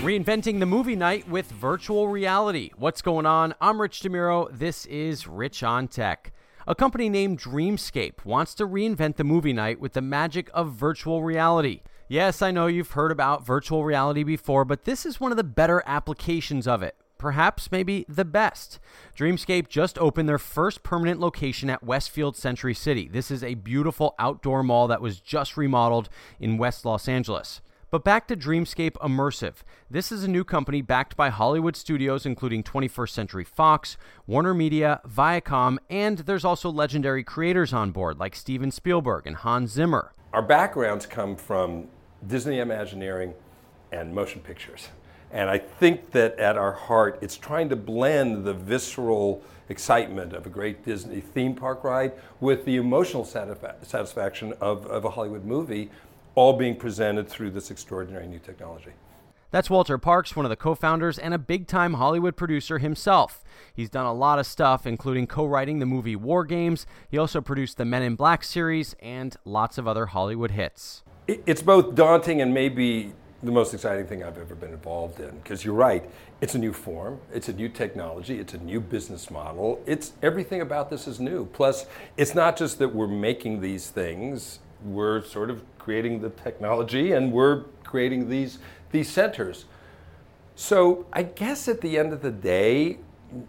Reinventing the movie night with virtual reality. What's going on? I'm Rich DeMuro. This is Rich on Tech. A company named Dreamscape wants to reinvent the movie night with the magic of virtual reality. Yes, I know you've heard about virtual reality before, but this is one of the better applications of it. Perhaps maybe the best. Dreamscape just opened their first permanent location at Westfield Century City. This is a beautiful outdoor mall that was just remodeled in West Los Angeles. But back to Dreamscape Immersive. This is a new company backed by Hollywood studios, including 21st Century Fox, Warner Media, Viacom, and there's also legendary creators on board like Steven Spielberg and Hans Zimmer. Our backgrounds come from Disney Imagineering and motion pictures. And I think that at our heart, it's trying to blend the visceral excitement of a great Disney theme park ride with the emotional satisfaction of a Hollywood movie, all being presented through this extraordinary new technology. That's Walter Parks, one of the co-founders and a big-time Hollywood producer himself. He's done a lot of stuff, including co-writing the movie War Games. He also produced the Men in Black series and lots of other Hollywood hits. It's both daunting and maybe the most exciting thing I've ever been involved in, because you're right, it's a new form, it's a new technology, it's a new business model. It's everything about this is new. Plus, it's not just that we're making these things, we're sort of creating the technology and we're creating these centers. So I guess at the end of the day,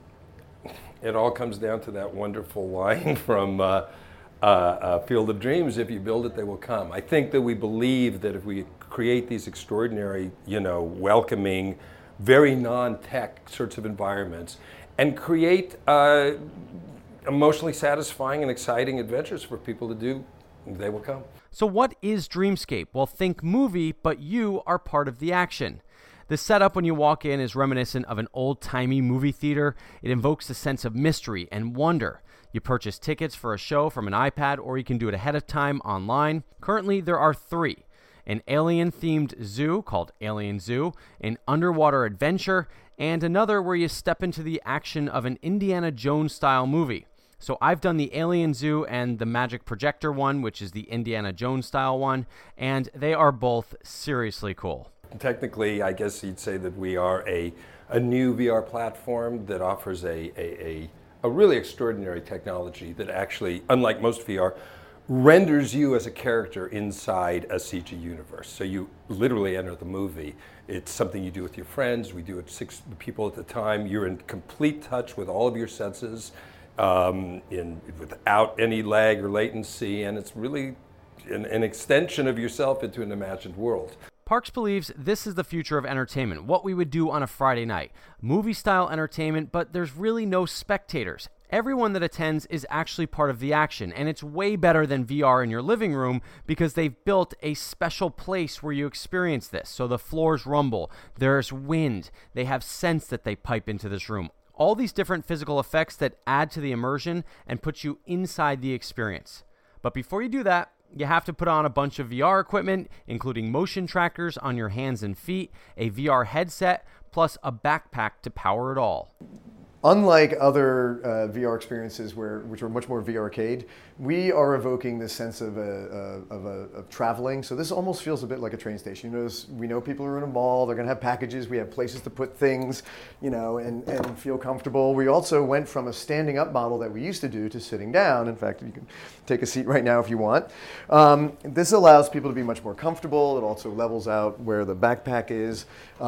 it all comes down to that wonderful line from Field of Dreams: if you build it, they will come. I think that we believe that if we create these extraordinary, welcoming, very non-tech sorts of environments and create emotionally satisfying and exciting adventures for people to do, they will come. So what is Dreamscape? Well, think movie, but you are part of the action. The setup when you walk in is reminiscent of an old-timey movie theater. It invokes a sense of mystery and wonder. You purchase tickets for a show from an iPad, or you can do it ahead of time online. Currently, there are 3. An alien-themed zoo called Alien Zoo, an underwater adventure, and another where you step into the action of an Indiana Jones-style movie. So I've done the Alien Zoo and the Magic Projector one, which is the Indiana Jones-style one, and they are both seriously cool. Technically, I guess you'd say that we are a new VR platform that offers a really extraordinary technology that actually, unlike most VR, renders you as a character inside a CG universe. So you literally enter the movie. It's something you do with your friends. We do it 6 people at a time. You're in complete touch with all of your senses without any lag or latency, and it's really an extension of yourself into an imagined world. Parks believes this is the future of entertainment, what we would do on a Friday night. Movie-style entertainment, but there's really no spectators. Everyone that attends is actually part of the action, and it's way better than VR in your living room because they've built a special place where you experience this. So the floors rumble, there's wind, they have scents that they pipe into this room. All these different physical effects that add to the immersion and put you inside the experience. But before you do that, you have to put on a bunch of VR equipment, including motion trackers on your hands and feet, a VR headset, plus a backpack to power it all. Unlike other VR experiences which are much more VR-cade, we are evoking this sense of traveling. So this almost feels a bit like a train station. We know people are in a mall, they're going to have packages, we have places to put things, and feel comfortable. We also went from a standing up model that we used to do to sitting down. In fact, you can take a seat right now if you want. This allows people to be much more comfortable. It also levels out where the backpack is.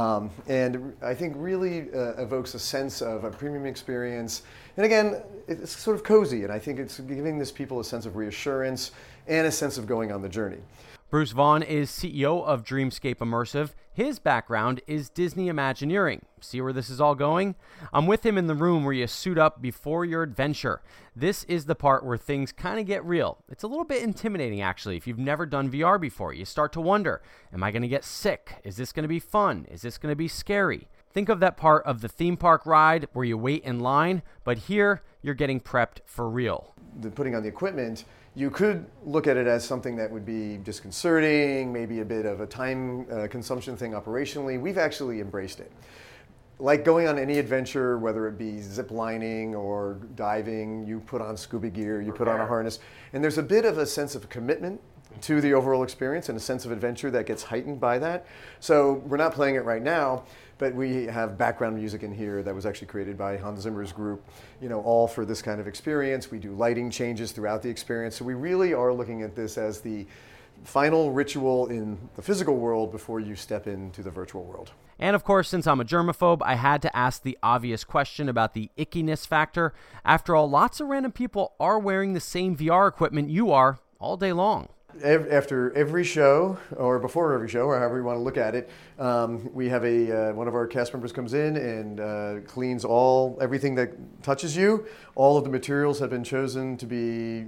And I think really evokes a sense of a premium experience. And again, it's sort of cozy, and I think it's giving this people a sense of reassurance and a sense of going on the journey. Bruce Vaughn is CEO of Dreamscape Immersive. His background is Disney Imagineering. See where this is all going? I'm with him in the room where you suit up before your adventure. This is the part where things kind of get real. It's a little bit intimidating, actually, if you've never done VR before. You start to wonder, am I going to get sick? Is this going to be fun? Is this going to be scary? Think of that part of the theme park ride where you wait in line, but here you're getting prepped for real. Putting on the equipment, you could look at it as something that would be disconcerting, maybe a bit of a time consumption thing operationally. We've actually embraced it. Like going on any adventure, whether it be zip lining or diving, you put on scuba gear, you put on a harness, and there's a bit of a sense of commitment to the overall experience and a sense of adventure that gets heightened by that. So we're not playing it right now, but we have background music in here that was actually created by Hans Zimmer's group, all for this kind of experience. We do lighting changes throughout the experience. So we really are looking at this as the final ritual in the physical world before you step into the virtual world. And of course, since I'm a germaphobe, I had to ask the obvious question about the ickiness factor. After all, lots of random people are wearing the same VR equipment you are all day long. After every show, or before every show, or however you want to look at it, we have one of our cast members comes in and cleans everything that touches you. All of the materials have been chosen to be,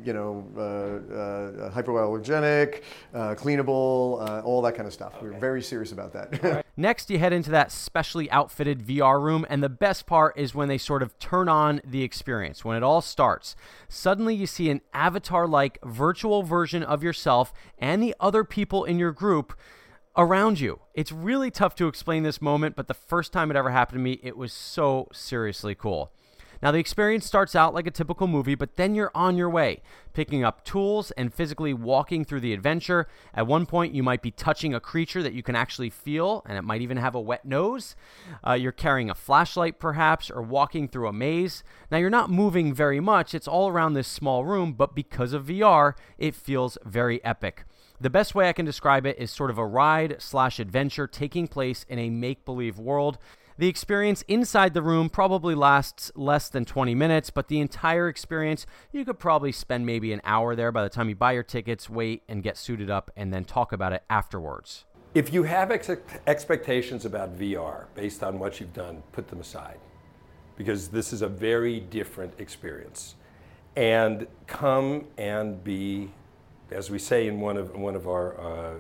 hypoallergenic, cleanable, all that kind of stuff. Okay. We're very serious about that. Next, you head into that specially outfitted VR room, and the best part is when they sort of turn on the experience, when it all starts. Suddenly, you see an avatar-like virtual version of yourself and the other people in your group around you. It's really tough to explain this moment, but the first time it ever happened to me, it was so seriously cool. Now, the experience starts out like a typical movie, but then you're on your way, picking up tools and physically walking through the adventure. At one point, you might be touching a creature that you can actually feel, and it might even have a wet nose. You're carrying a flashlight, perhaps, or walking through a maze. Now, you're not moving very much. It's all around this small room, but because of VR, it feels very epic. The best way I can describe it is sort of a ride/adventure taking place in a make-believe world. The experience inside the room probably lasts less than 20 minutes, but the entire experience, you could probably spend maybe an hour there by the time you buy your tickets, wait, and get suited up, and then talk about it afterwards. If you have expectations about VR based on what you've done, put them aside, because this is a very different experience. And come and be, as we say in one of our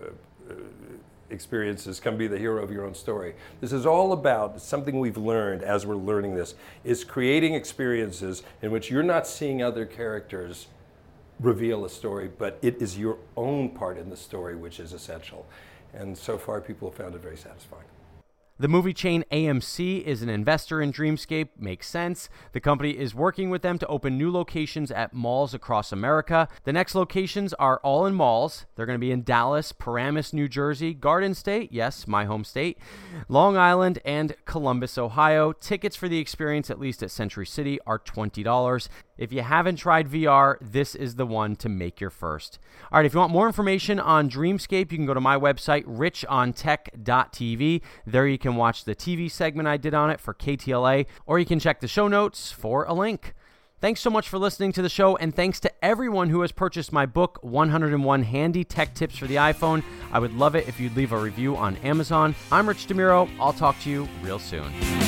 experiences, come be the hero of your own story. This is all about something we've learned as we're learning this, is creating experiences in which you're not seeing other characters reveal a story, but it is your own part in the story which is essential. And so far, people have found it very satisfying. The movie chain AMC is an investor in Dreamscape. Makes sense. The company is working with them to open new locations at malls across America. The next locations are all in malls. They're going to be in Dallas, Paramus, New Jersey, Garden State, yes, my home state, Long Island, and Columbus, Ohio. Tickets for the experience, at least at Century City, are $20. If you haven't tried VR, this is the one to make your first. All right, if you want more information on Dreamscape, you can go to my website, richontech.tv. There you can watch the TV segment I did on it for KTLA, or you can check the show notes for a link. Thanks so much for listening to the show, and thanks to everyone who has purchased my book, 101 Handy Tech Tips for the iPhone. I would love it if you'd leave a review on Amazon. I'm Rich DeMuro. I'll talk to you real soon.